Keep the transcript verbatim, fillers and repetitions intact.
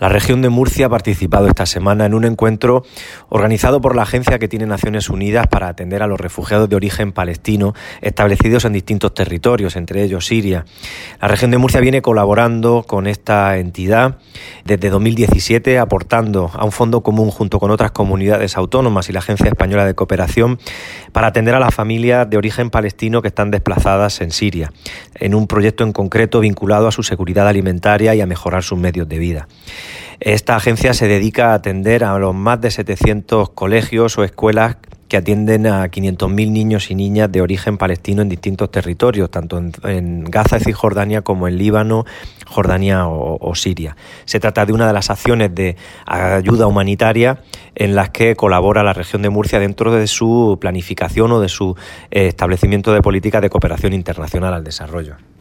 La región de Murcia ha participado esta semana en un encuentro organizado por la agencia que tiene Naciones Unidas para atender a los refugiados de origen palestino establecidos en distintos territorios, entre ellos Siria. La región de Murcia viene colaborando con esta entidad desde dos mil diecisiete, aportando a un fondo común junto con otras comunidades autónomas y la Agencia Española de Cooperación para atender a las familias de origen palestino que están desplazadas en Siria, en un proyecto en concreto vinculado a su seguridad alimentaria y a mejorar sus medios de vida. Esta agencia se dedica a atender a los más de setecientos colegios o escuelas que atienden a quinientos mil niños y niñas de origen palestino en distintos territorios, tanto en, en Gaza y Cisjordania como en Líbano, Jordania o, o Siria. Se trata de una de las acciones de ayuda humanitaria en las que colabora la región de Murcia dentro de su planificación o de su eh, establecimiento de políticas de cooperación internacional al desarrollo.